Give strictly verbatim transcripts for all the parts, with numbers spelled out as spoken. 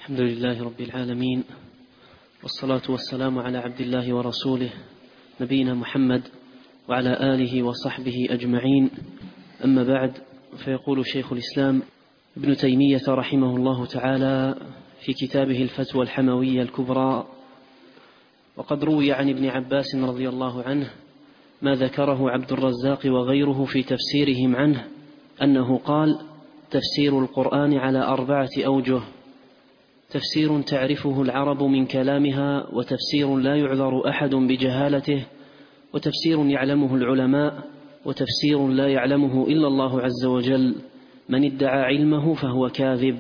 الحمد لله رب العالمين، والصلاة والسلام على عبد الله ورسوله نبينا محمد وعلى آله وصحبه أجمعين. أما بعد، فيقول شيخ الإسلام ابن تيمية رحمه الله تعالى في كتابه الفتوى الحموية الكبرى: وقد روي عن ابن عباس رضي الله عنه ما ذكره عبد الرزاق وغيره في تفسيرهم عنه، أنه قال: تفسير القرآن على أربعة أوجه: تفسير تعرفه العرب من كلامها، وتفسير لا يعذر أحد بجهالته، وتفسير يعلمه العلماء، وتفسير لا يعلمه إلا الله عز وجل. من ادعى علمه فهو كاذب.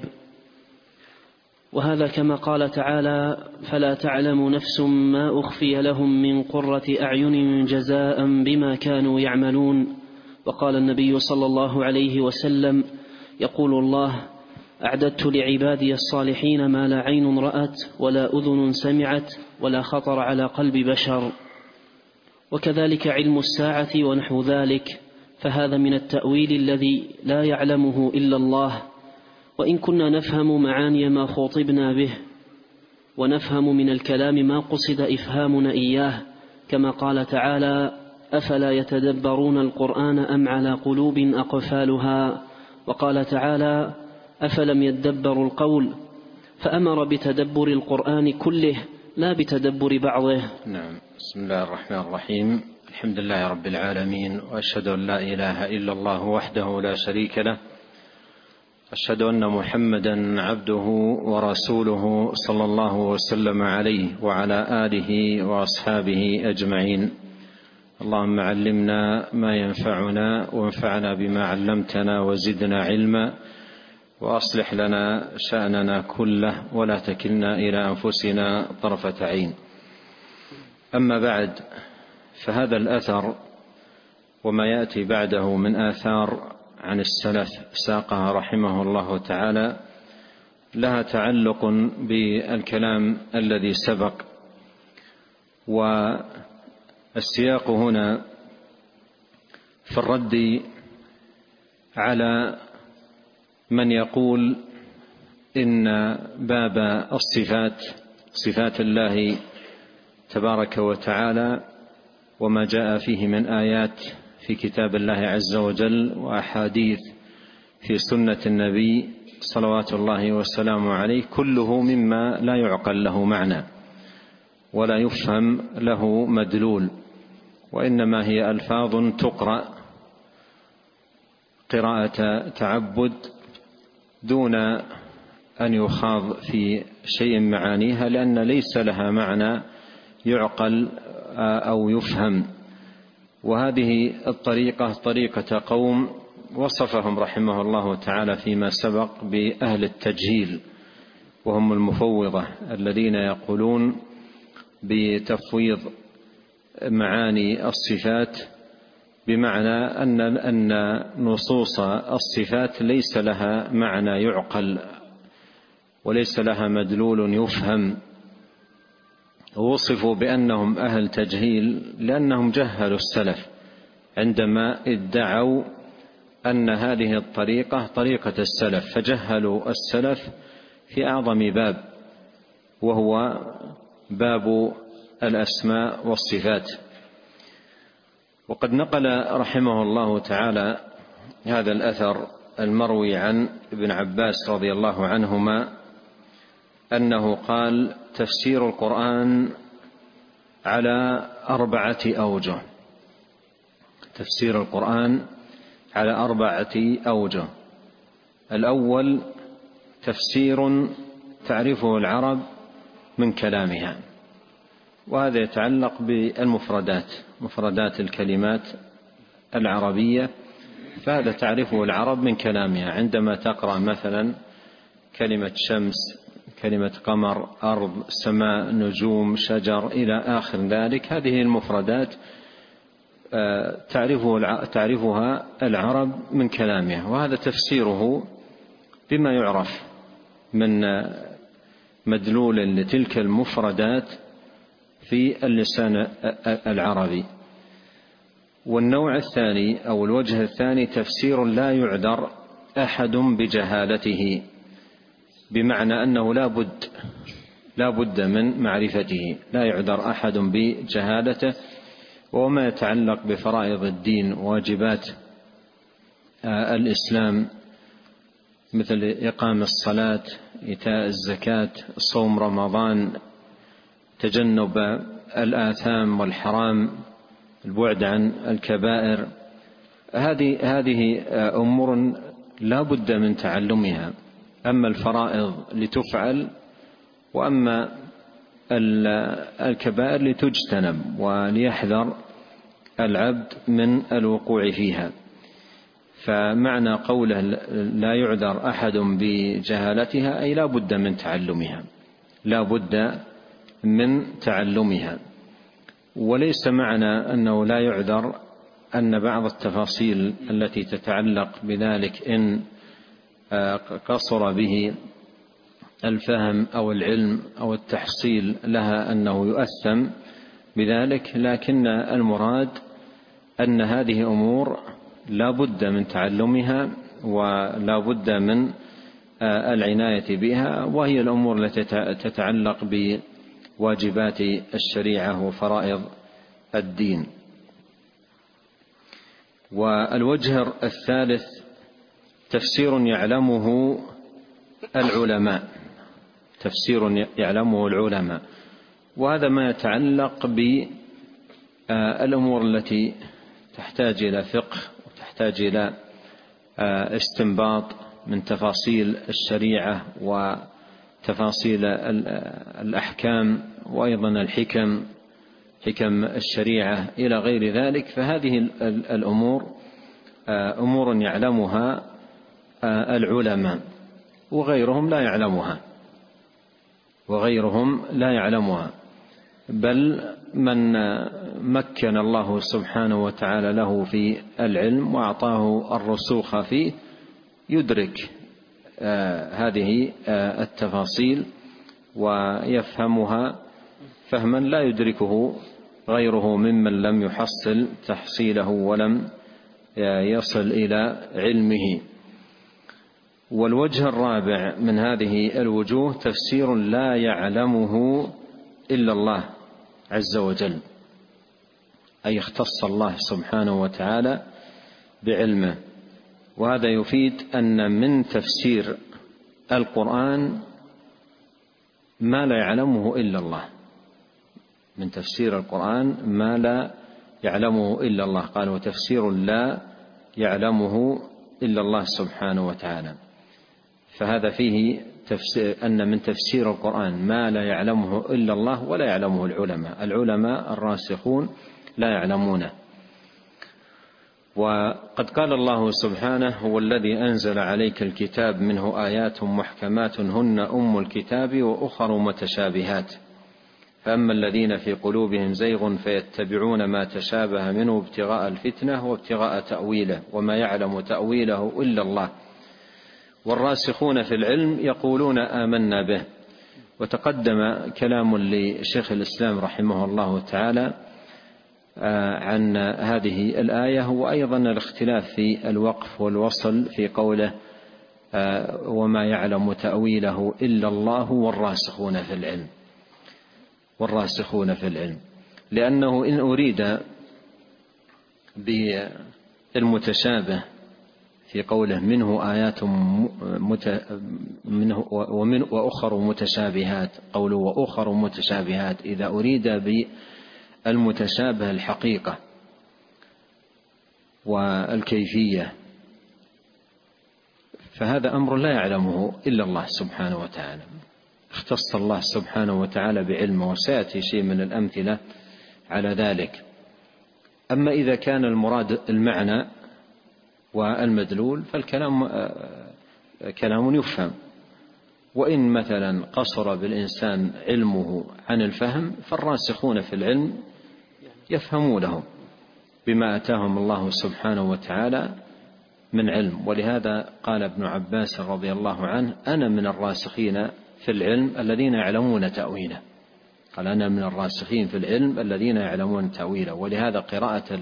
وهذا كما قال تعالى: فلا تعلم نفس ما أخفي لهم من قرة أعين جزاء بما كانوا يعملون. وقال النبي صلى الله عليه وسلم: يقول الله: أعددت لعبادي الصالحين ما لا عين رأت ولا أذن سمعت ولا خطر على قلب بشر. وكذلك علم الساعة ونحو ذلك، فهذا من التأويل الذي لا يعلمه إلا الله. وإن كنا نفهم معاني ما خاطبنا به، ونفهم من الكلام ما قصد إفهامنا إياه، كما قال تعالى: أفلا يتدبرون القرآن أم على قلوب أقفالها. وقال تعالى: أفلم يدبروا القول، فأمر بتدبر القرآن كله لا بتدبر بعضه. نعم. بسم الله الرحمن الرحيم. الحمد لله رب العالمين، وأشهد أن لا إله إلا الله وحده لا شريك له، أشهد أن محمدا عبده ورسوله صلى الله وسلم عليه وعلى آله وأصحابه أجمعين. اللهم علمنا ما ينفعنا، وانفعنا بما علمتنا، وزدنا علما، وأصلح لنا شأننا كله، ولا تكلنا إلى أنفسنا طرفة عين. أما بعد، فهذا الأثر وما يأتي بعده من آثار عن السلف ساقها رحمه الله تعالى لها تعلق بالكلام الذي سبق. والسياق هنا في الرد على من يقول إن باب الصفات، صفات الله تبارك وتعالى، وما جاء فيه من آيات في كتاب الله عز وجل وأحاديث في سنة النبي صلوات الله وسلامه عليه، كله مما لا يعقل له معنى ولا يفهم له مدلول، وإنما هي ألفاظ تقرأ قراءة تعبد دون أن يخاض في شيء معانيها، لأن ليس لها معنى يعقل أو يفهم. وهذه الطريقة طريقة قوم وصفهم رحمه الله تعالى فيما سبق بأهل التجهيل، وهم المفوضة الذين يقولون بتفويض معاني الصفات، بمعنى أن أن نصوص الصفات ليس لها معنى يعقل وليس لها مدلول يفهم. ووصفوا بأنهم أهل تجهيل لأنهم جهلوا السلف عندما ادعوا أن هذه الطريقة طريقة السلف، فجهلوا السلف في أعظم باب، وهو باب الأسماء والصفات. وقد نقل رحمه الله تعالى هذا الأثر المروي عن ابن عباس رضي الله عنهما أنه قال: تفسير القرآن على أربعة أوجه. تفسير القرآن على أربعة أوجه: الأول تفسير تعرفه العرب من كلامها، وهذا يتعلق بالمفردات، مفردات الكلمات العربية، فهذا تعرفه العرب من كلامها. عندما تقرأ مثلا كلمة شمس، كلمة قمر، أرض، سماء، نجوم، شجر، إلى آخر ذلك، هذه المفردات تعرفها العرب من كلامها، وهذا تفسيره بما يعرف من مدلول لتلك المفردات في اللسان العربي. والنوع الثاني أو الوجه الثاني تفسير لا يعذر أحد بجهالته، بمعنى أنه لا بد لا بد من معرفته، لا يعذر أحد بجهالته. وما يتعلق بفرائض الدين واجبات الإسلام مثل إقام الصلاة، إيتاء الزكاة، صوم رمضان، تجنب الآثام والحرام، البعد عن الكبائر، هذه هذه أمور لا بد من تعلمها. أما الفرائض لتفعل، وأما الكبائر لتجتنب وليحذر العبد من الوقوع فيها. فمعنى قوله لا يعذر أحد بجهالتها أي لا بد من تعلمها، لا بد من تعلمها. وليس معنى أنه لا يعذر أن بعض التفاصيل التي تتعلق بذلك إن قصر به الفهم أو العلم أو التحصيل لها أنه يؤثم بذلك، لكن المراد أن هذه أمور لا بد من تعلمها ولا بد من العناية بها، وهي الأمور التي تتعلق بواجبات الشريعة وفرائض الدين. والوجه الثالث تفسير يعلمه العلماء، تفسير يعلمه العلماء، وهذا ما يتعلق بالأمور التي تحتاج إلى فقه وتحتاج إلى استنباط من تفاصيل الشريعة وتفاصيل الأحكام وأيضا الحكم، حكم الشريعة إلى غير ذلك. فهذه الأمور أمور يعلمها العلماء وغيرهم لا يعلمها وغيرهم لا يعلمها بل من مكن الله سبحانه وتعالى له في العلم وأعطاه الرسوخ فيه يدرك هذه التفاصيل ويفهمها فهما لا يدركه غيره ممن لم يحصل تحصيله ولم يصل إلى علمه. والوجه الرابع من هذه الوجوه تفسير لا يعلمه إلا الله عز وجل، أي اختص الله سبحانه وتعالى بعلمه. وهذا يفيد أن من تفسير القرآن ما لا يعلمه إلا الله، من تفسير القرآن ما لا يعلمه إلا الله. قال وتفسير لا يعلمه إلا الله سبحانه وتعالى. فهذا فيه تفسير أن من تفسير القرآن ما لا يعلمه إلا الله ولا يعلمه العلماء، العلماء الراسخون لا يعلمونه. وقد قال الله سبحانه هو الذي أنزل عليك الكتاب منه آيات محكمات هن أم الكتاب وأخر متشابهات فأما الذين في قلوبهم زيغ فيتبعون ما تشابه منه ابتغاء الفتنة وابتغاء تأويله وما يعلم تأويله إلا الله والراسخون في العلم يقولون آمنا به. وتقدم كلام لشيخ الإسلام رحمه الله تعالى عن هذه الآية، وأيضا الاختلاف في الوقف والوصل في قوله وما يعلم تأويله إلا الله والراسخون في العلم، والراسخون في العلم، لأنه إن أريد بالمتشابه في قوله منه آيات مت... منه ومن وأخر متشابهات، قوله وأخر متشابهات، إذا أريد بالمتشابه الحقيقة والكيفية فهذا أمر لا يعلمه إلا الله سبحانه وتعالى، اختص الله سبحانه وتعالى بعلمه، وسيأتي شيء من الأمثلة على ذلك. أما إذا كان المراد المعنى والمدلول فالكلام كلام يفهم، وإن مثلا قصر بالإنسان علمه عن الفهم فالراسخون في العلم يفهمونه بما أتاهم الله سبحانه وتعالى من علم. ولهذا قال ابن عباس رضي الله عنه أنا من الراسخين في العلم الذين يعلمون تأويله، قال أنا من الراسخين في العلم الذين يعلمون تأويله. ولهذا قراءة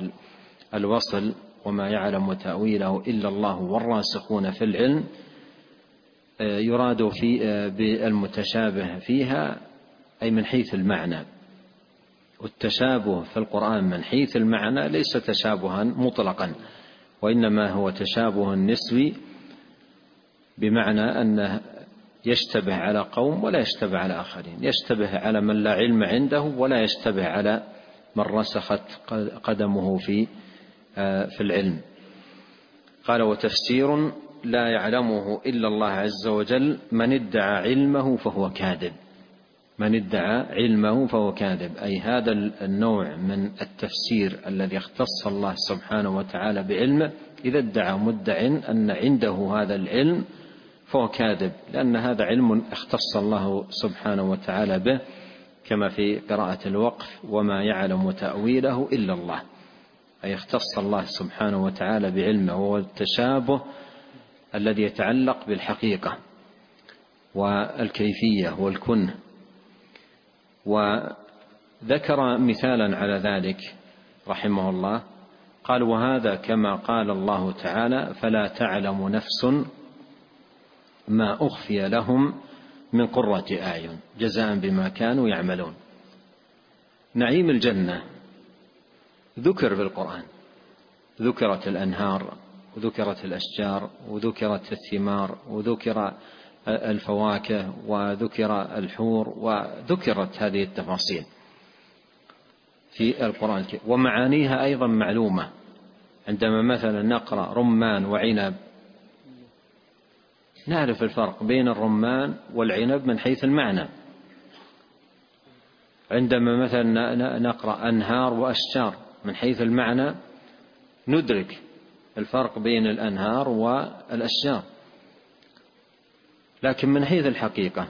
الوصل وما يعلم تأويله إلا الله والراسخون في العلم يراد في بالمتشابه فيها أي من حيث المعنى، والتشابه في القرآن من حيث المعنى ليس تشابها مطلقا، وإنما هو تشابه نسبي، بمعنى أنه يشتبه على قوم ولا يشتبه على آخرين، يشتبه على من لا علم عنده ولا يشتبه على من رسخت قدمه في في العلم. قال: وتفسير لا يعلمه إلا الله عز وجل، من ادعى علمه فهو كاذب. من ادعى علمه فهو كاذب، أي هذا النوع من التفسير الذي اختص الله سبحانه وتعالى بعلمه، إذا ادعى مدع أن عنده هذا العلم فهو كاذب، لأن هذا علم اختص الله سبحانه وتعالى به، كما في قراءة الوقف: وما يعلم تأويله إلا الله، أي اختص الله سبحانه وتعالى بعلمه، وهو التشابه الذي يتعلق بالحقيقة والكيفية والكنه. وذكر مثالا على ذلك رحمه الله، قال: وهذا كما قال الله تعالى: فلا تعلم نفس ما أخفي لهم من قرة أعين جزاء بما كانوا يعملون. نعيم الجنة ذكر في القرآن، ذكرت الأنهار وذكرت الأشجار وذكرت الثمار وذكر الفواكه وذكر الحور، وذكرت هذه التفاصيل في القرآن، ومعانيها أيضا معلومة. عندما مثلا نقرأ رمان وعنب نعرف الفرق بين الرمان والعنب من حيث المعنى. عندما مثلا نقرأ أنهار وأشجار من حيث المعنى ندرك الفرق بين الأنهار والأشجار، لكن من حيث الحقيقة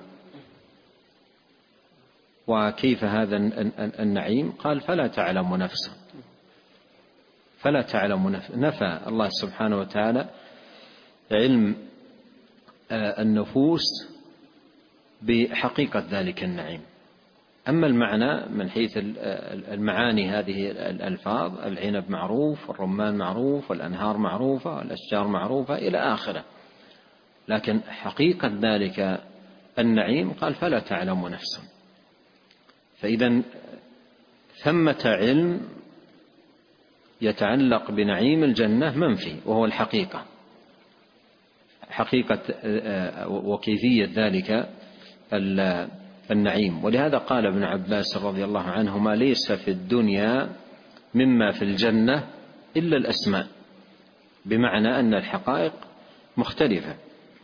وكيف هذا النعيم، قال: فلا تعلم نفس. فلا تعلم نفس، نفى الله سبحانه وتعالى علم النفوس بحقيقة ذلك النعيم. أما المعنى من حيث المعاني، هذه الألفاظ: العنب معروف، والرمان معروف، والأنهار معروفة، والأشجار معروفة، إلى آخره، لكن حقيقة ذلك النعيم قال: فلا تعلم نفس. فإذا ثمة علم يتعلق بنعيم الجنة منفي، وهو الحقيقة، حقيقة وكيفية ذلك النعيم. ولهذا قال ابن عباس رضي الله عنهما: ليس في الدنيا مما في الجنة إلا الأسماء، بمعنى أن الحقائق مختلفة.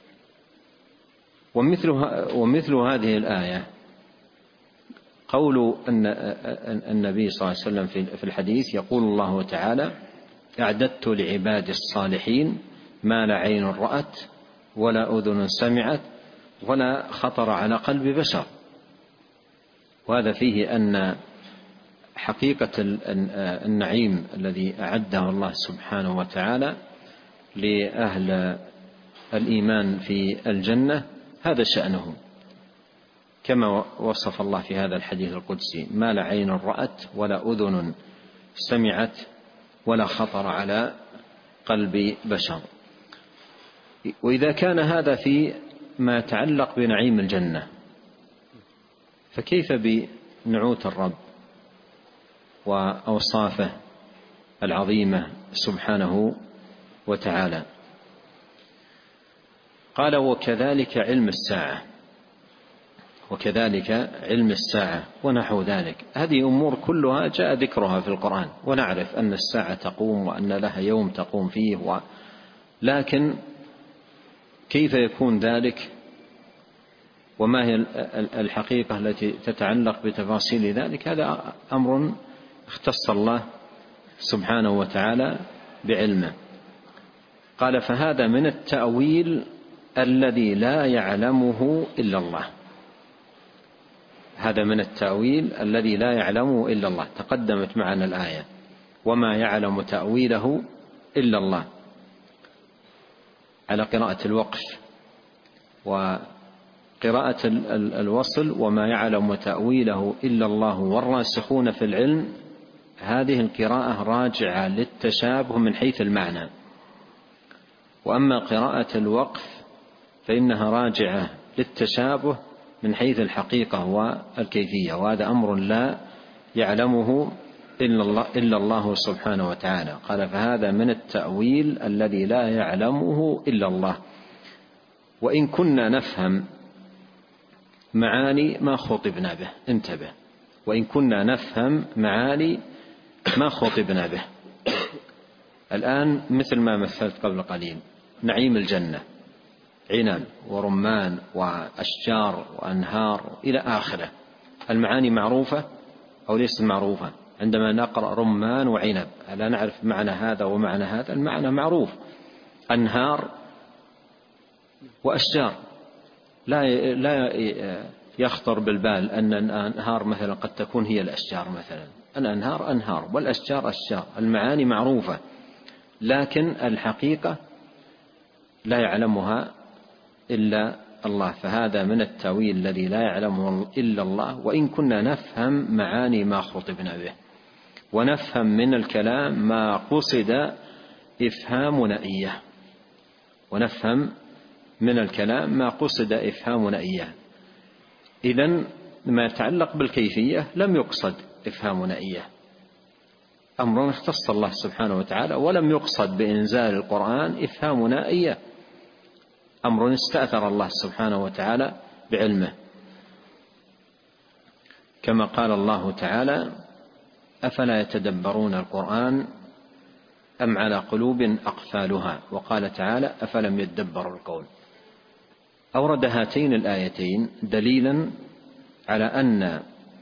ومثل, ومثل هذه الآية قول أن النبي صلى الله عليه وسلم في الحديث، يقول الله تعالى: أعددت لعبادي الصالحين ما لا عين رأت ولا أذن سمعت ولا خطر على قلب بشر. وهذا فيه أن حقيقة النعيم الذي أعده الله سبحانه وتعالى لأهل الإيمان في الجنة هذا شأنه، كما وصف الله في هذا الحديث القدسي: ما لا عين رأت ولا أذن سمعت ولا خطر على قلب بشر. وإذا كان هذا في ما يتعلق بنعيم الجنة، فكيف بنعوت الرب وأوصافه العظيمة سبحانه وتعالى؟ قال: وكذلك علم الساعة، وكذلك علم الساعة ونحو ذلك. هذه أمور كلها جاء ذكرها في القرآن، ونعرف أن الساعة تقوم وأن لها يوم تقوم فيه و... لكن كيف يكون ذلك، وما هي الحقيقة التي تتعلق بتفاصيل ذلك، هذا أمر اختص الله سبحانه وتعالى بعلمه. قال: فهذا من التأويل الذي لا يعلمه إلا الله. هذا من التأويل الذي لا يعلمه إلا الله. تقدمت معنا الآية: وما يعلم تأويله إلا الله، على قراءة الوقف، وقراءة الوصل: وما يعلم تأويله إلا الله والراسخون في العلم. هذه القراءة راجعة للتشابه من حيث المعنى. وأما قراءة الوقف فإنها راجعة للتشابه من حيث الحقيقة والكيفية، وهذا أمر لا يعلمه إلا الله, إلا الله سبحانه وتعالى. قال فهذا من التأويل الذي لا يعلمه إلا الله. وإن كنا نفهم معاني ما خطبنا به، انتبه، وإن كنا نفهم معاني ما خطبنا به. الآن مثل ما مثلت قبل قليل، نعيم الجنة، عنب ورمان وأشجار وأنهار إلى آخره، المعاني معروفة أو ليست معروفة؟ عندما نقرأ رمان وعنب لا نعرف معنى هذا ومعنى هذا؟ المعنى معروف. أنهار وأشجار، لا لا يخطر بالبال أن الأنهار مثلا قد تكون هي الأشجار مثلا. الأنهار أنهار والأشجار أشجار، المعاني معروفة، لكن الحقيقة لا يعلمها إلا الله. فهذا من التأويل الذي لا يعلمه إلا الله. وإن كنا نفهم معاني ما خطبنا به، ونفهم من الكلام ما قصد إفهامنا إياه، ونفهم من الكلام ما قصد إفهامنا إياه. إذن ما يتعلق بالكيفية لم يقصد إفهامنا إياه، أمر اختص الله سبحانه وتعالى، ولم يقصد بإنزال القرآن إفهامنا إياه، أمر استأثر الله سبحانه وتعالى بعلمه. كما قال الله تعالى أفلا يتدبرون القرآن أم على قلوب أقفالها، وقال تعالى أفلم يدبروا القول. أورد هاتين الآيتين دليلا على أن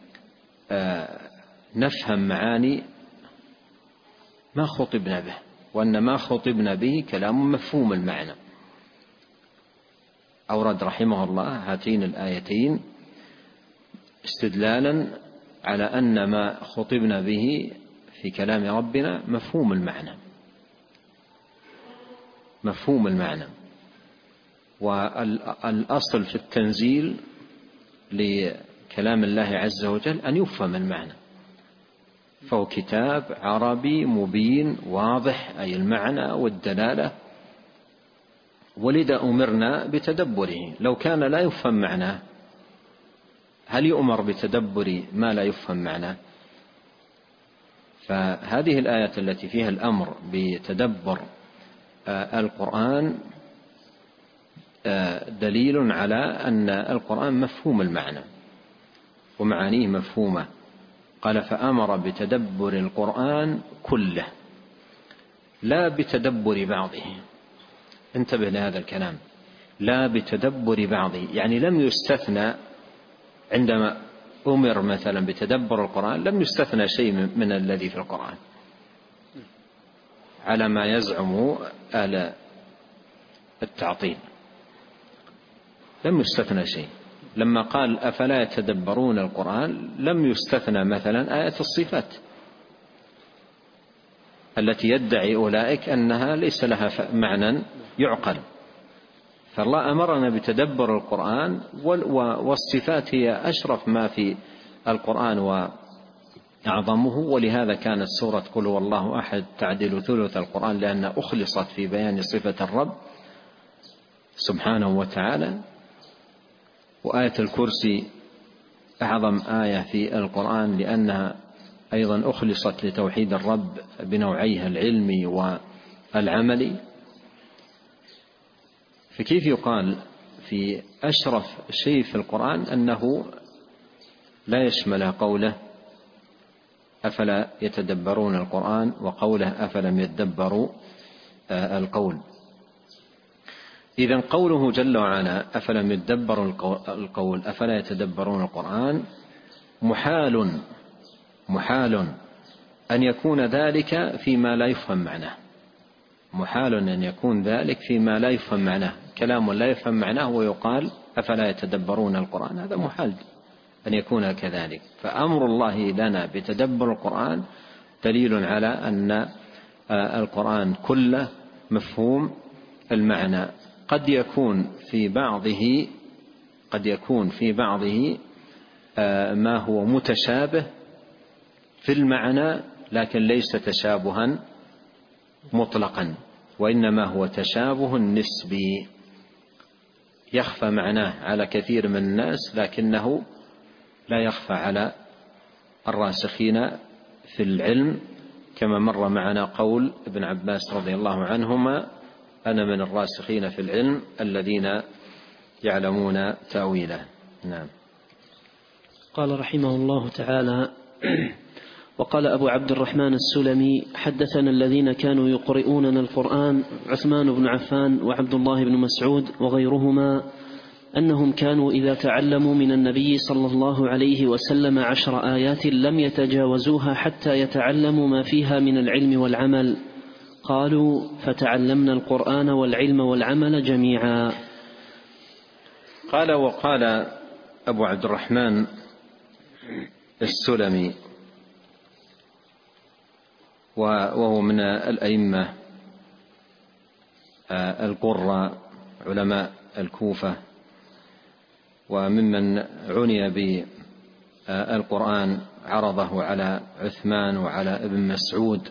نفهم معاني ما خطبنا به، وأن ما خطبنا به كلام مفهوم المعنى. أورد رحمه الله هاتين الآيتين استدلالا على أن ما خطبنا به في كلام ربنا مفهوم المعنى، مفهوم المعنى. والأصل في التنزيل لكلام الله عز وجل أن يفهم المعنى، فهو كتاب عربي مبين واضح، أي المعنى والدلالة، ولذا أمرنا بتدبره. لو كان لا يفهم معناه هل يؤمر بتدبر ما لا يفهم معناه؟ فهذه الآيات التي فيها الأمر بتدبر القرآن دليل على أن القرآن مفهوم المعنى ومعانيه مفهومة. قال فأمر بتدبر القرآن كله لا بتدبر بعضه. انتبه لهذا الكلام، لا بتدبر بعضه، يعني لم يستثنى عندما أمر مثلا بتدبر القرآن لم يستثنى شيء من الذي في القرآن على ما يزعم أهل التعطيل، لم يستثنى شيء. لما قال أفلا يتدبرون القرآن لم يستثنى مثلا آية الصفات التي يدعي أولئك أنها ليس لها معنى يعقل. فالله أمرنا بتدبر القرآن، والصفات هي أشرف ما في القرآن وأعظمه، ولهذا كانت سورة قل هو الله أحد تعدل ثلث القرآن، لأنها أخلصت في بيان صفة الرب سبحانه وتعالى. وآية الكرسي أعظم آية في القرآن لأنها أيضا أخلصت لتوحيد الرب بنوعيها العلمي والعملي. فكيف يقال في أشرف شيء في القرآن أنه لا يشمل قوله أفلا يتدبرون القرآن وقوله أفلم يدبروا القول؟ إذن قوله جل وعلا أفلم يدبروا القول أفلا يتدبرون القرآن محال محال أن يكون ذلك فيما لا يفهم معناه، محال أن يكون ذلك فيما لا يفهم معناه، كلام لا يفهم معناه ويقال أفلا يتدبرون القرآن، هذا محال أن يكون كذلك. فأمر الله لنا بتدبر القرآن دليل على أن القرآن كله مفهوم المعنى. قد يكون في بعضه قد يكون في بعضه ما هو متشابه في المعنى لكن ليس تشابها مطلقا، وإنما هو تشابه نسبي. يخفى معناه على كثير من الناس لكنه لا يخفى على الراسخين في العلم، كما مر معنا قول ابن عباس رضي الله عنهما: أنا من الراسخين في العلم الذين يعلمون تأويله. نعم. قال رحمه الله تعالى: وقال أبو عبد الرحمن السلمي: حدثنا الذين كانوا يقرؤوننا القرآن عثمان بن عفان وعبد الله بن مسعود وغيرهما أنهم كانوا إذا تعلموا من النبي صلى الله عليه وسلم عشر آيات لم يتجاوزوها حتى يتعلموا ما فيها من العلم والعمل. قالوا: فتعلمنا القرآن والعلم والعمل جميعا. قال: وقال أبو عبد الرحمن السلمي، وهو من الأئمة القراء علماء الكوفة، وممن عني بالقرآن عرضه على عثمان وعلى ابن مسعود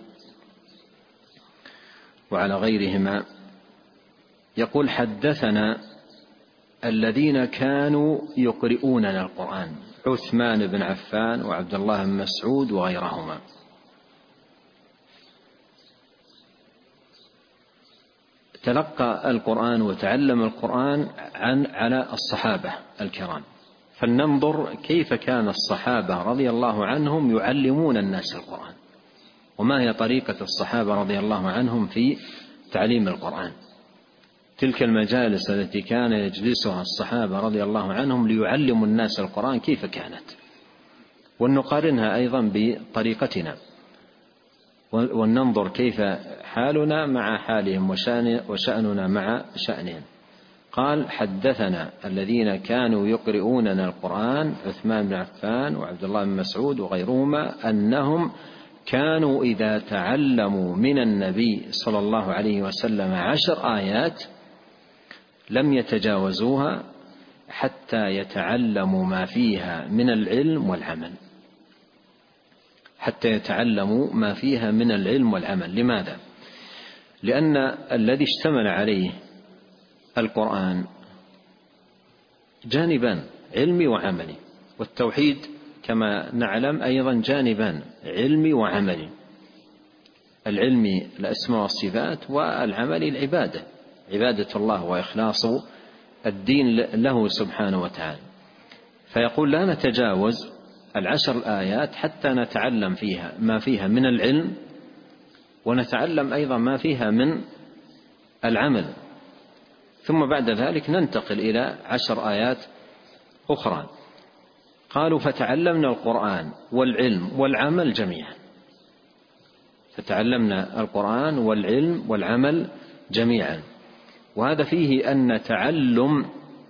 وعلى غيرهما، يقول: حدثنا الذين كانوا يقرؤوننا القرآن عثمان بن عفان وعبد الله بن مسعود وغيرهما. تلقى القرآن وتعلم القرآن عن على الصحابة الكرام، فلننظر كيف كان الصحابة رضي الله عنهم يعلمون الناس القرآن، وما هي طريقة الصحابة رضي الله عنهم في تعليم القرآن. تلك المجالس التي كان يجلسها الصحابة رضي الله عنهم ليعلموا الناس القرآن كيف كانت، ونقارنها أيضا بطريقتنا، وننظر كيف حالنا مع حالهم وشأننا مع شأنهم. قال: حدثنا الذين كانوا يقرؤوننا القرآن عثمان بن عفان وعبد الله بن مسعود وغيرهما أنهم كانوا إذا تعلموا من النبي صلى الله عليه وسلم عشر آيات لم يتجاوزوها حتى يتعلموا ما فيها من العلم والعمل. حتى يتعلموا ما فيها من العلم والعمل. لماذا؟ لأن الذي اشتمل عليه القرآن جانبان: علمي وعملي، والتوحيد كما نعلم أيضا جانبان: علمي وعملي. العلمي الأسماء والصفات، والعملي العبادة، عبادة الله وإخلاص الدين له سبحانه وتعالى. فيقول: لا نتجاوز العشر الآيات حتى نتعلم فيها ما فيها من العلم، ونتعلم أيضا ما فيها من العمل، ثم بعد ذلك ننتقل إلى عشر آيات أخرى. قالوا: فتعلمنا القرآن والعلم والعمل جميعا. فتعلمنا القرآن والعلم والعمل جميعا. وهذا فيه أن تعلم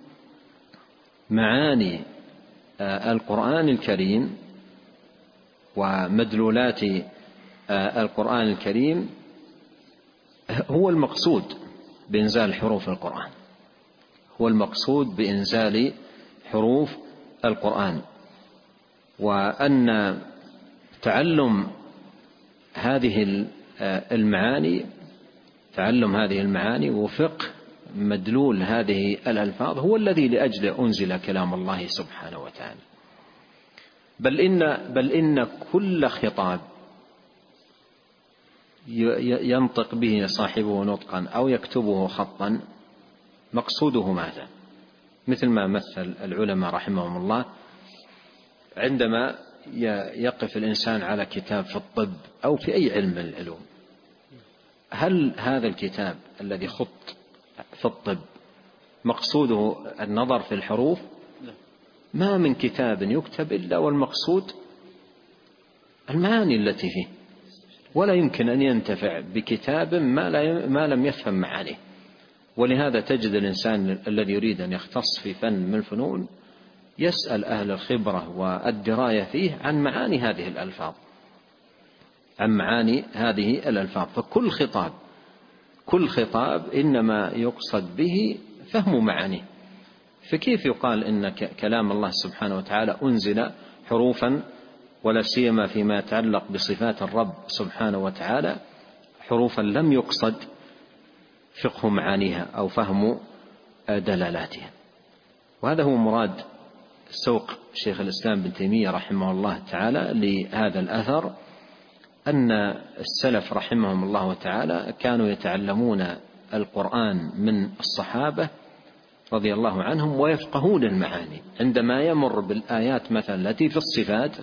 معاني القرآن الكريم ومدلولات القرآن الكريم هو المقصود بإنزال حروف القرآن، هو المقصود بإنزال حروف القرآن. وأن تعلم هذه المعاني تعلم هذه المعاني وفقه مدلول هذه الألفاظ هو الذي لأجله أنزل كلام الله سبحانه وتعالى. بل إن, بل إن كل خطاب ينطق به صاحبه نطقا أو يكتبه خطا مقصوده ماذا؟ مثل ما مثل العلماء رحمهم الله عندما يقف الإنسان على كتاب في الطب أو في أي علم من العلوم، هل هذا الكتاب الذي خط في الطب مقصوده النظر في الحروف؟ ما من كتاب يكتب إلا والمقصود المعاني التي فيه، ولا يمكن أن ينتفع بكتاب ما لم يفهم معانيه. ولهذا تجد الإنسان الذي يريد أن يختص في فن من الفنون يسأل أهل الخبرة والدراية فيه عن معاني هذه الألفاظ عن معاني هذه الألفاظ. فكل خطاب كل خطاب إنما يقصد به فهم معانيه. فكيف يقال إن كلام الله سبحانه وتعالى أنزل حروفا، ولا سيما فيما يتعلق بصفات الرب سبحانه وتعالى، حروفا لم يقصد فقه معانيها أو فهم دلالاتها. وهذا هو مراد سوق شيخ الإسلام ابن تيمية رحمه الله تعالى لهذا الأثر، أن السلف رحمهم الله تعالى كانوا يتعلمون القرآن من الصحابة رضي الله عنهم ويفقهون المعاني. عندما يمر بالآيات مثلا التي في الصفات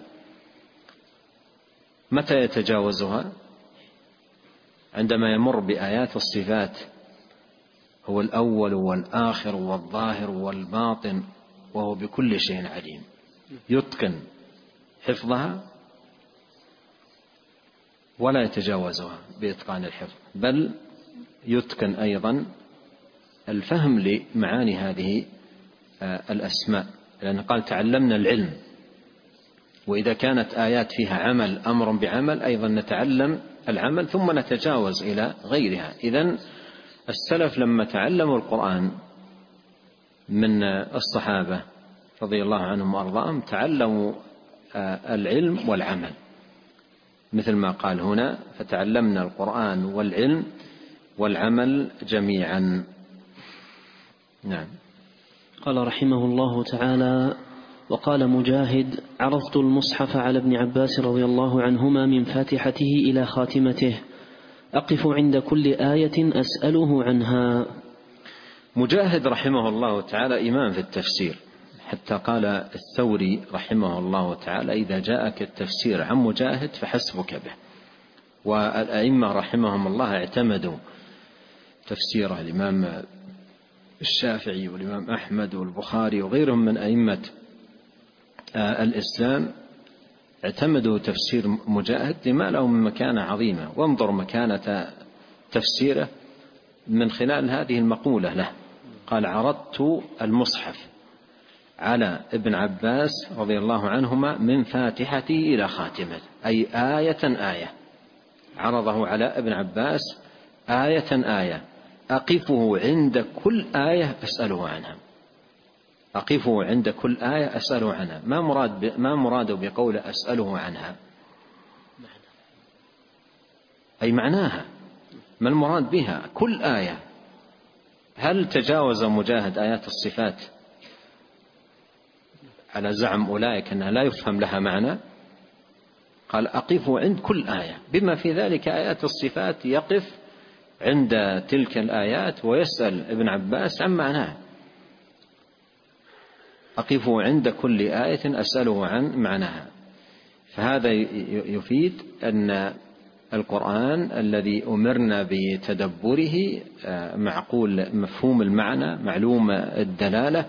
متى يتجاوزها؟ عندما يمر بآيات الصفات، هو الأول والآخر والظاهر والباطن وهو بكل شيء عليم، يتقن حفظها ولا يتجاوزها بإتقان الحفظ، بل يتقن أيضا الفهم لمعاني هذه الأسماء، لأنه قال تعلمنا العلم، وإذا كانت آيات فيها عمل أمر بعمل أيضا نتعلم العمل ثم نتجاوز إلى غيرها. إذن السلف لما تعلموا القرآن من الصحابة رضي الله عنهم وأرضاهم تعلموا العلم والعمل، مثل ما قال هنا فتعلمنا القرآن والعلم والعمل جميعا. نعم. قال رحمه الله تعالى: وقال مجاهد: عرضت المصحف على ابن عباس رضي الله عنهما من فاتحته إلى خاتمته، أقف عند كل آية أسأله عنها. مجاهد رحمه الله تعالى إمام في التفسير، حتى قال الثوري رحمه الله تعالى: إذا جاءك التفسير عن مجاهد فحسبك به. والأئمة رحمهم الله اعتمدوا تفسيره، الإمام الشافعي والإمام أحمد والبخاري وغيرهم من أئمة الإسلام اعتمدوا تفسير مجاهد لما له من مكانة عظيمة. وانظر مكانة تفسيره من خلال هذه المقولة له، قال: عرضت المصحف على ابن عباس رضي الله عنهما من فاتحته إلى خاتمه، أي آية آية عرضه على ابن عباس آية آية، أقفه عند كل آية أسأله عنها، أقفه عند كل آية أسأله عنها. ما مراد ب... ما مراده بقول أسأله عنها؟ أي معناها، ما المراد بها؟ كل آية. هل تجاوز مجاهد آيات الصفات على زعم أولئك أنها لا يفهم لها معنى؟ قال: أقفه عند كل آية، بما في ذلك آيات الصفات يقف عند تلك الآيات ويسأل ابن عباس عن معناها. أقفه عند كل آية أسأله عن معناها. فهذا يفيد أن القرآن الذي أمرنا بتدبره معقول مفهوم المعنى، معلوم الدلالة،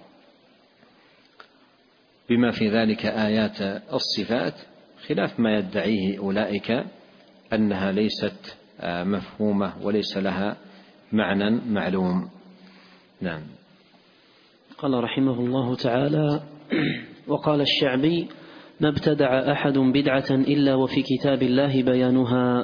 بما في ذلك آيات الصفات، خلاف ما يدعيه أولئك أنها ليست مفهومة وليس لها معنى معلوم. نعم. قال رحمه الله تعالى: وقال الشعبي: ما ابتدع أحد بدعة إلا وفي كتاب الله بيانها.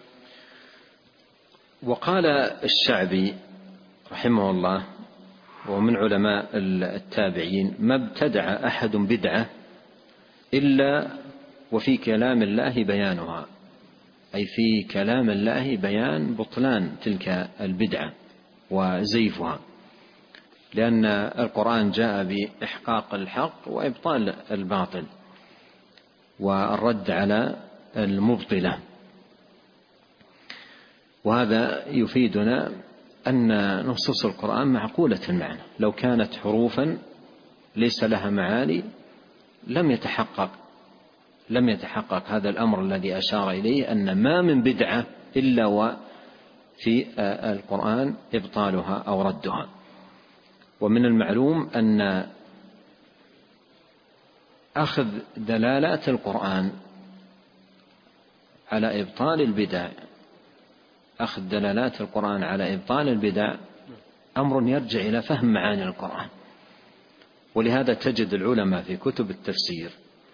وقال الشعبي رحمه الله ومن علماء التابعين: ما ابتدع أحد بدعة إلا وفي كلام الله بيانها، أي في كلام الله بيان بطلان تلك البدعة وزيفها، لأن القرآن جاء بإحقاق الحق وإبطال الباطل والرد على المبطلة. وهذا يفيدنا أن نصوص القرآن معقولة المعنى، لو كانت حروفا ليس لها معاني لم يتحقق لم يتحقق هذا الأمر الذي أشار إليه، أن ما من بدعة إلا وفي القرآن إبطالها أو ردها. ومن المعلوم أن أخذ دلالات القرآن على إبطال البدع أخذ دلالات القرآن على إبطال البدع أمر يرجع إلى فهم معاني القرآن. ولهذا تجد العلماء في كتب التفسير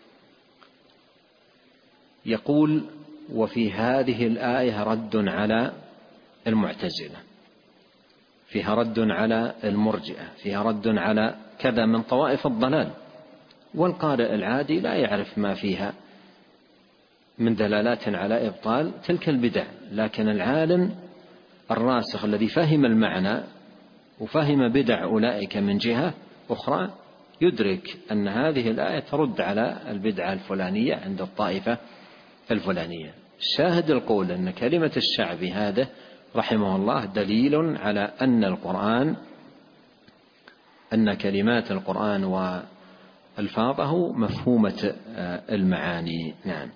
يقول: وفي هذه الآية رد على المعتزلة، فيها رد على المرجئة، فيها رد على كذا من طوائف الضلال. والقارئ العادي لا يعرف ما فيها من دلالات على إبطال تلك البدع، لكن العالم الراسخ الذي فهم المعنى وفهم بدع أولئك من جهة أخرى يدرك أن هذه الآية ترد على البدعة الفلانية عند الطائفة الفلانية. شاهد القول أن كلمة الشعبي هذا رحمه الله دليل على أن القرآن أن كلمات القرآن وألفاظه مفهومة المعاني. نعم.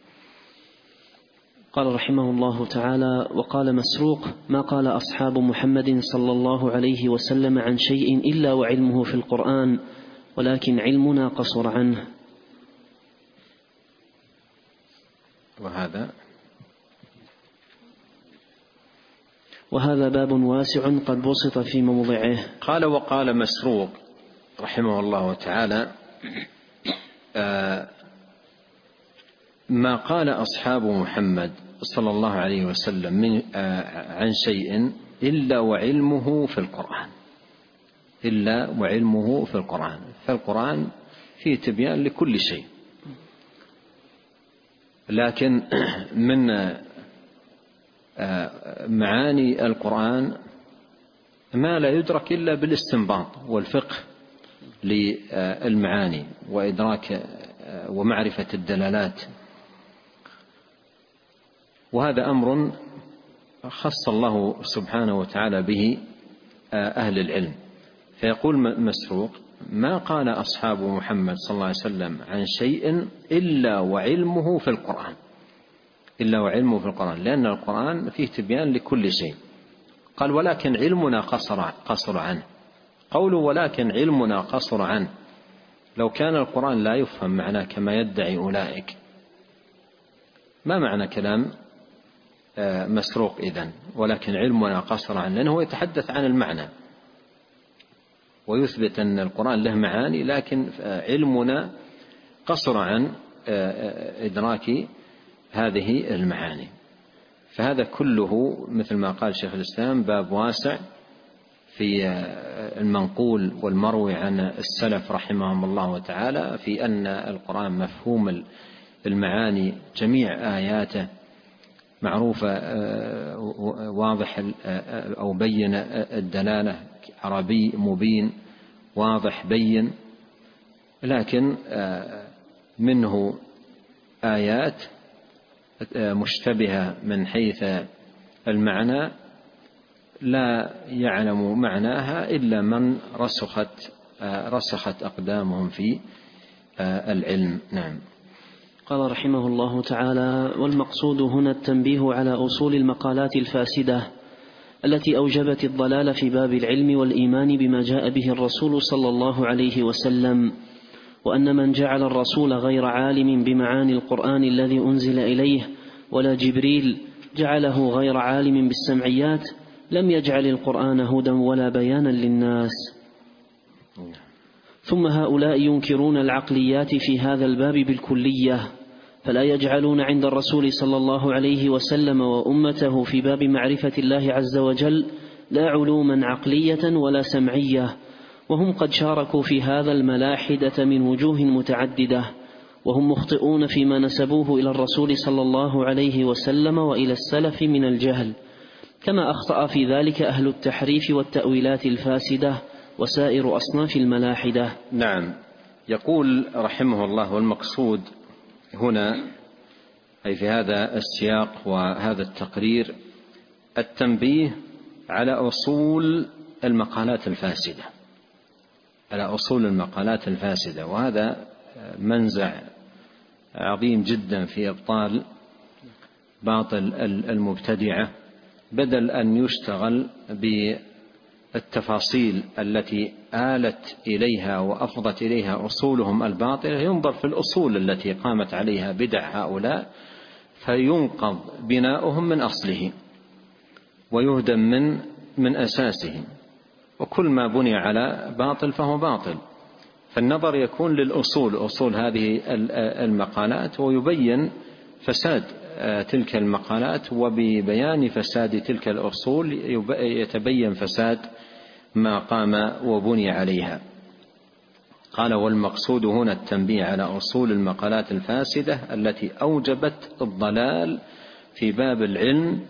قال رحمه الله تعالى: وقال مسروق: ما قال أصحاب محمد صلى الله عليه وسلم عن شيء إلا وعلمه في القرآن، ولكن علمنا قصر عنه. وهذا وهذا باب واسع قد بسط في موضعه. قال: وقال مسروق رحمه الله تعالى: آه ما قال أصحاب محمد صلى الله عليه وسلم من آه عن شيء إلا وعلمه في القرآن، إلا وعلمه في القرآن. فالقرآن فيه تبيان لكل شيء، لكن من معاني القرآن ما لا يدرك إلا بالاستنباط والفقه للمعاني وإدراك ومعرفة الدلالات، وهذا أمر خص الله سبحانه وتعالى به أهل العلم. فيقول مسروق: ما قال أصحاب محمد صلى الله عليه وسلم عن شيء إلا وعلمه في القرآن، إلا وعلمه في القرآن، لأن القرآن فيه تبيان لكل شيء. قال: ولكن علمنا قصر, قصر عنه. قوله ولكن علمنا قصر عنه، لو كان القرآن لا يفهم معناه كما يدعي أولئك، ما معنى كلام مسروق إذن؟ ولكن علمنا قصر عنه، لأنه يتحدث عن المعنى ويثبت أن القرآن له معاني، لكن علمنا قصر عن إدراك هذه المعاني. فهذا كله مثل ما قال شيخ الإسلام باب واسع في المنقول والمروي عن السلف رحمهم الله تعالى في أن القرآن مفهوم المعاني، جميع آياته معروفة واضح أو بين الدلالة، عربي مبين واضح بين، لكن منه آيات مشتبهة من حيث المعنى لا يعلم معناها إلا من رسخت رسخت أقدامهم في العلم. نعم. قال رحمه الله تعالى: والمقصود هنا التنبيه على أصول المقالات الفاسدة التي أوجبت الضلال في باب العلم والإيمان بما جاء به الرسول صلى الله عليه وسلم، وأن من جعل الرسول غير عالم بمعاني القرآن الذي أنزل إليه ولا جبريل جعله غير عالم بالسمعيات لم يجعل القرآن هدى ولا بيانا للناس. ثم هؤلاء ينكرون العقليات في هذا الباب بالكلية، فلا يجعلون عند الرسول صلى الله عليه وسلم وأمته في باب معرفة الله عز وجل لا علوما عقلية ولا سمعية، وهم قد شاركوا في هذا الملاحدة من وجوه متعددة، وهم مخطئون فيما نسبوه إلى الرسول صلى الله عليه وسلم وإلى السلف من الجهل، كما أخطأ في ذلك أهل التحريف والتأويلات الفاسدة وسائر أصناف الملاحدة. نعم. يقول رحمه الله: والمقصود هنا أي في هذا السياق وهذا التقرير التنبيه على أصول المقالات الفاسدة، على أصول المقالات الفاسدة، وهذا منزع عظيم جدا في إبطال باطل المبتدعة، بدل أن يشتغل بالتفاصيل التي آلت إليها وأفضت إليها أصولهم الباطلة، ينظر في الأصول التي قامت عليها بدع هؤلاء فينقض بناؤهم من أصله ويهدم من من أساسه، وكل ما بني على باطل فهو باطل. فالنظر يكون للأصول، أصول هذه المقالات، ويبين فساد تلك المقالات، وببيان فساد تلك الأصول يتبين فساد ما قام وبني عليها. قال: والمقصود هنا التنبيه على أصول المقالات الفاسدة التي أوجبت الضلال في باب العلم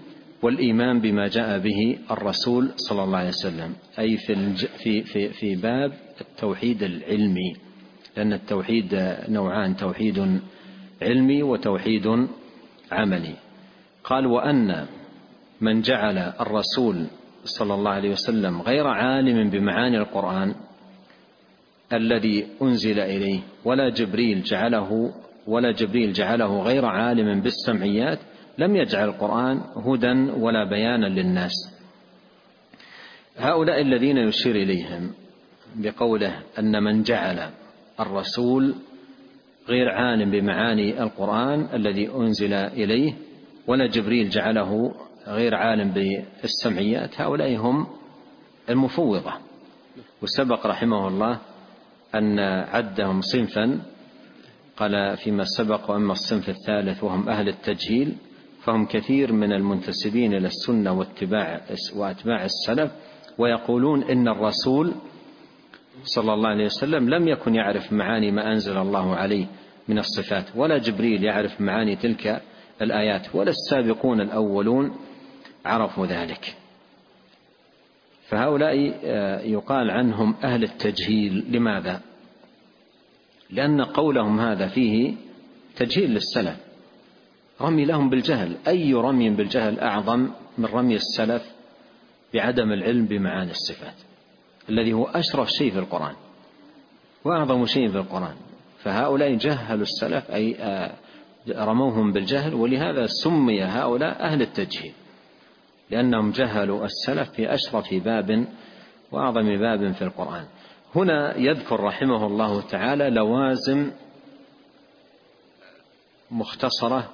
والإيمان بما جاء به الرسول صلى الله عليه وسلم، أي في, في, في باب التوحيد العلمي، لأن التوحيد نوعان: توحيد علمي وتوحيد عملي. قال: وأن من جعل الرسول صلى الله عليه وسلم غير عالم بمعاني القرآن الذي أنزل إليه، ولا جبريل جعله ولا جبريل جعله غير عالم بالسمعيات، لم يجعل القرآن هدى ولا بيانا للناس. هؤلاء الذين يشير إليهم بقوله أن من جعل الرسول غير عالم بمعاني القرآن الذي أنزل إليه، ولا جبريل جعله غير عالم بالسمعيات، هؤلاء هم المفوضة. وسبق رحمه الله أن عدهم صنفا، قال فيما سبق: وأما الصنف الثالث وهم أهل التجهيل فهم كثير من المنتسبين إلى السنة وأتباع السلف، ويقولون إن الرسول صلى الله عليه وسلم لم يكن يعرف معاني ما أنزل الله عليه من الصفات، ولا جبريل يعرف معاني تلك الآيات، ولا السابقون الأولون عرفوا ذلك. فهؤلاء يقال عنهم أهل التجهيل. لماذا؟ لأن قولهم هذا فيه تجهيل للسلف، رمي لهم بالجهل. أي رمي بالجهل أعظم من رمي السلف بعدم العلم بمعاني الصفات، الذي هو أشرف شيء في القرآن وأعظم شيء في القرآن. فهؤلاء جهلوا السلف، أي رموهم بالجهل، ولهذا سمي هؤلاء أهل التجهيل، لأنهم جهلوا السلف في أشرف باب وأعظم باب في القرآن. هنا يذكر رحمه الله تعالى لوازم مختصرة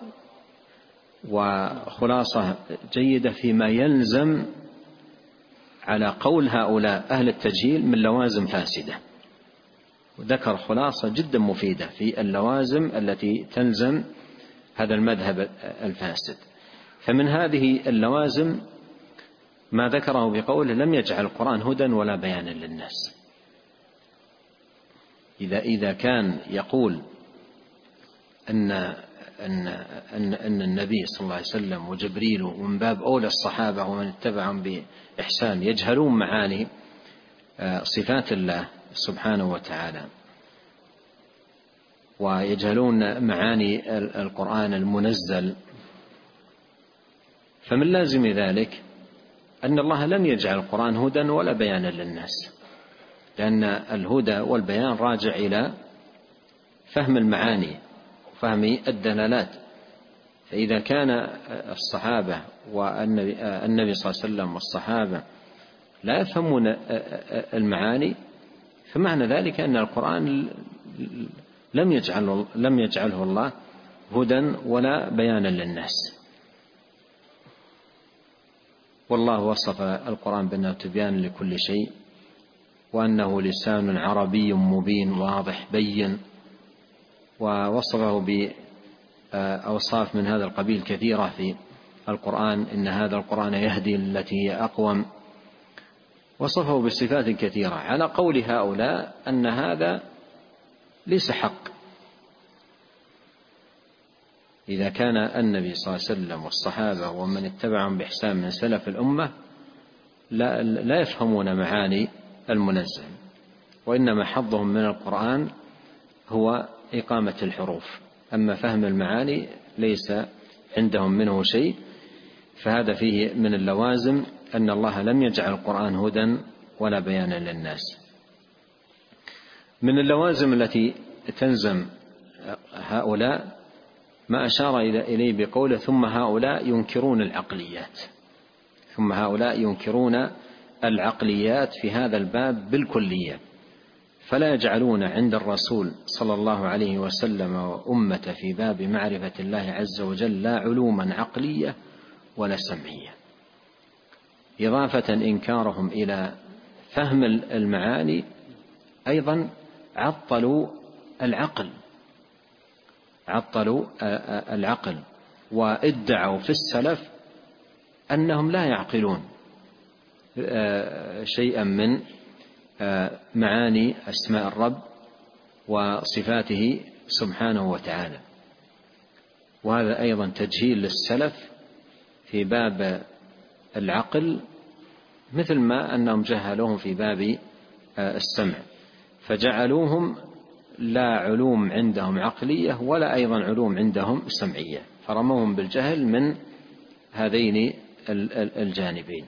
وخلاصة جيدة فيما يلزم على قول هؤلاء أهل التجهيل من لوازم فاسدة، وذكر خلاصة جدا مفيدة في اللوازم التي تلزم هذا المذهب الفاسد. فمن هذه اللوازم ما ذكره بقوله: لم يجعل القرآن هدى ولا بيانا للناس. إذا إذا كان يقول أن أن أن أن النبي صلى الله عليه وسلم وجبريل ومن باب أولى الصحابة ومن اتبعهم بإحسان يجهلون معاني صفات الله سبحانه وتعالى، ويجهلون معاني القرآن المنزل، فمن لازم ذلك أن الله لم يجعل القرآن هدى ولا بيانا للناس، لأن الهدى والبيان راجع إلى فهم المعاني وفهم الدلالات. فإذا كان الصحابة والنبي صلى الله عليه وسلم والصحابة لا يفهمون المعاني، فمعنى ذلك أن القرآن لم يجعله, لم يجعله الله هدى ولا بيانا للناس. والله وصف القرآن بأنه تبيان لكل شيء، وأنه لسان عربي مبين واضح بين، ووصفه بأوصاف من هذا القبيل كثيرة في القرآن: إن هذا القرآن يهدي التي هي أقوم. وصفه بصفات كثيرة، على قول هؤلاء أن هذا ليس حق. إذا كان النبي صلى الله عليه وسلم والصحابة ومن اتبعهم بإحسان من سلف الأمة لا, لا يفهمون معاني المنزل، وإنما حظهم من القرآن هو إقامة الحروف، أما فهم المعاني ليس عندهم منه شيء. فهذا فيه من اللوازم أن الله لم يجعل القرآن هدى ولا بيانا للناس. من اللوازم التي تلزم هؤلاء ما أشار إليه بقوله: ثم هؤلاء ينكرون العقليات. ثم هؤلاء ينكرون العقليات في هذا الباب بالكلية، فلا يجعلون عند الرسول صلى الله عليه وسلم وأمة في باب معرفة الله عز وجل لا علوما عقلية ولا سمعية، إضافة إنكارهم إلى فهم المعاني أيضا عطلوا العقل عطلوا العقل وادعوا في السلف أنهم لا يعقلون شيئا من معاني أسماء الرب وصفاته سبحانه وتعالى. وهذا أيضا تجهيل للسلف في باب العقل، مثل ما أنهم جهلوهم في باب السمع، فجعلوهم لا علوم عندهم عقلية ولا أيضا علوم عندهم سمعية، فرموهم بالجهل من هذين الجانبين.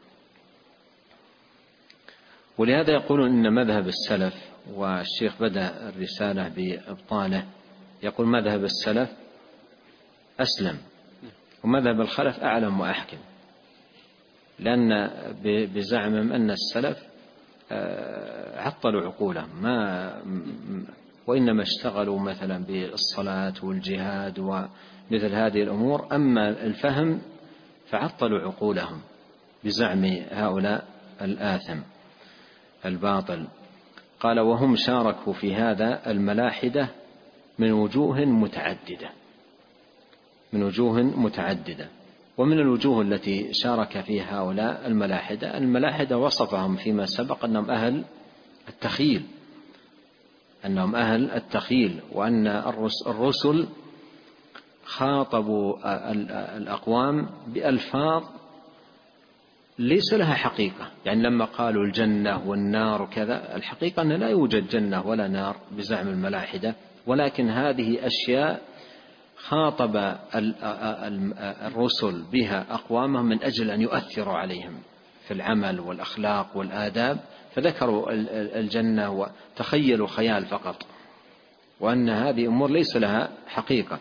ولهذا يقولون إن مذهب السلف، والشيخ بدأ الرسالة بإبطاله، يقول مذهب السلف أسلم ومذهب الخلف أعلم وأحكم، لأن بزعمهم أن السلف عطلوا عقولهم ما وإنما اشتغلوا مثلا بالصلاة والجهاد ومثل هذه الأمور، أما الفهم فعطلوا عقولهم بزعم هؤلاء الآثم الباطل. قال وهم شاركوا في هذا الملاحدة من وجوه متعددة من وجوه متعددة ومن الوجوه التي شارك فيها هؤلاء الملاحدة، الملاحدة وصفهم فيما سبق أنهم أهل التخيل أنهم أهل التخيل وأن الرسل خاطبوا الأقوام بألفاظ ليس لها حقيقة، يعني لما قالوا الجنة والنار وكذا، الحقيقة أن لا يوجد جنة ولا نار بزعم الملاحدة، ولكن هذه أشياء خاطب الرسل بها أقوامهم من أجل أن يؤثروا عليهم في العمل والأخلاق والآداب، فذكروا الجنة وتخيلوا خيال فقط، وأن هذه أمور ليس لها حقيقة.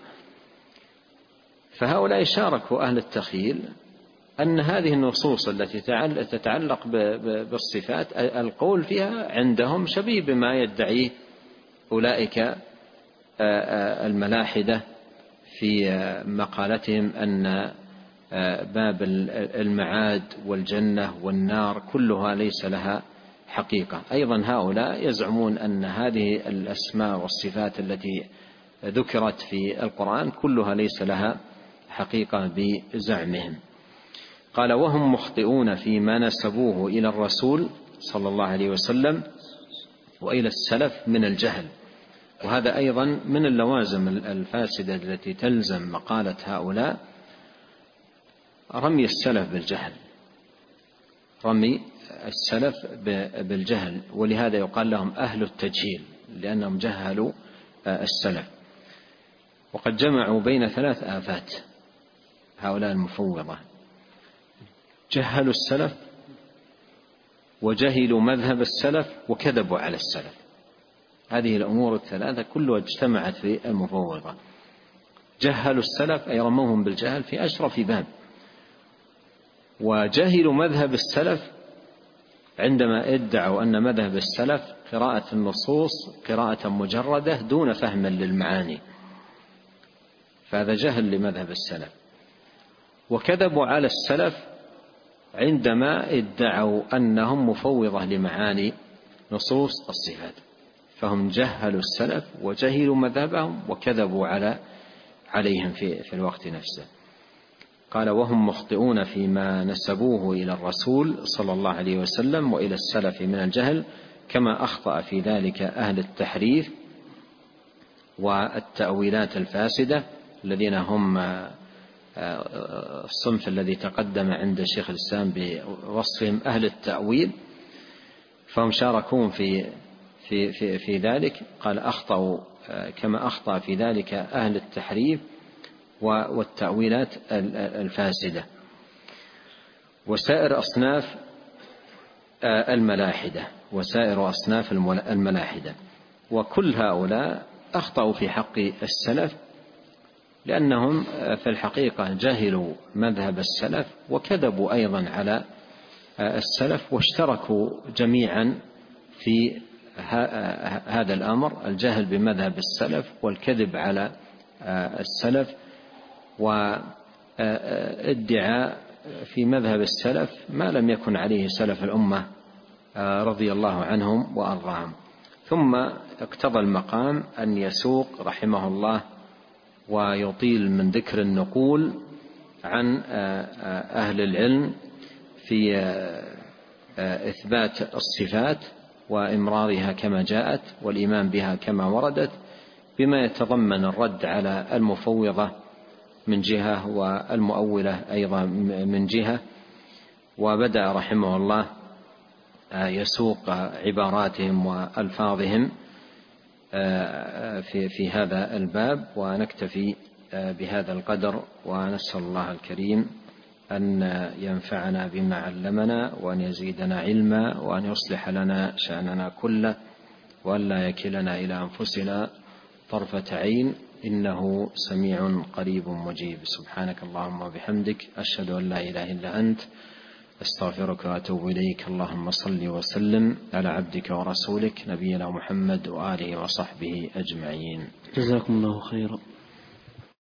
فهؤلاء شاركوا أهل التخيل أن هذه النصوص التي تتعلق بالصفات القول فيها عندهم شبيه بما يدعيه أولئك الملاحدة في مقالتهم أن باب المعاد والجنة والنار كلها ليس لها حقيقة. أيضا هؤلاء يزعمون أن هذه الأسماء والصفات التي ذكرت في القرآن كلها ليس لها حقيقة بزعمهم. قال وهم مخطئون فيما نسبوه إلى الرسول صلى الله عليه وسلم وإلى السلف من الجهل، وهذا أيضا من اللوازم الفاسدة التي تلزم مقالة هؤلاء، رمي السلف بالجهل رمي السلف بالجهل ولهذا يقال لهم أهل التجهيل لأنهم جهلوا السلف. وقد جمعوا بين ثلاث آفات هؤلاء المفوضة، جهلوا السلف وجهلوا مذهب السلف وكذبوا على السلف. هذه الأمور الثلاثة كلها اجتمعت في المفوضة. جهلوا السلف أي رموهم بالجهل في أشرف باب، وجهلوا مذهب السلف عندما ادعوا أن مذهب السلف قراءة النصوص قراءة مجردة دون فهم للمعاني، فهذا جهل لمذهب السلف. وكذبوا على السلف عندما ادعوا أنهم مفوضة لمعاني نصوص الصفات، فهم جهلوا السلف وجهلوا مذهبهم وكذبوا على عليهم في, في الوقت نفسه. قال وهم مخطئون فيما نسبوه إلى الرسول صلى الله عليه وسلم وإلى السلف من الجهل، كما أخطأ في ذلك أهل التحريف والتأويلات الفاسدة الذين هم الصنف الذي تقدم عند شيخ الإسلام بوصفهم أهل التأويل، فهم شاركون في في في في ذلك. قال أخطأوا كما أخطأ في ذلك أهل التحريف والتأويلات الفاسدة وسائر أصناف الملاحدة وسائر أصناف الملاحدة وكل هؤلاء أخطأوا في حق السلف، لأنهم في الحقيقة جهلوا مذهب السلف وكذبوا أيضا على السلف، واشتركوا جميعا في هذا الأمر، الجهل بمذهب السلف والكذب على السلف وادعاء في مذهب السلف ما لم يكن عليه سلف الأمة رضي الله عنهم وأرضاهم. ثم اقتضى المقام أن يسوق رحمه الله ويطيل من ذكر النقول عن أهل العلم في إثبات الصفات وإمرارها كما جاءت والإيمان بها كما وردت، بما يتضمن الرد على المفوضة من جهة والمؤولة أيضا من جهة، وبدأ رحمه الله يسوق عباراتهم وألفاظهم في في هذا الباب، ونكتفي بهذا القدر، ونسأل الله الكريم أن ينفعنا بما علمنا، وأن يزيدنا علما، وأن يصلح لنا شأننا كله، وأن لا يكلنا إلى أنفسنا طرفة عين، إنه سميع قريب مجيب. سبحانك اللهم وبحمدك، أشهد أن لا إله إلا أنت، أستغفرك وأتوب إليك. اللهم صل وسلم على عبدك ورسولك نبينا محمد وآله وصحبه أجمعين. جزاكم الله خيرا.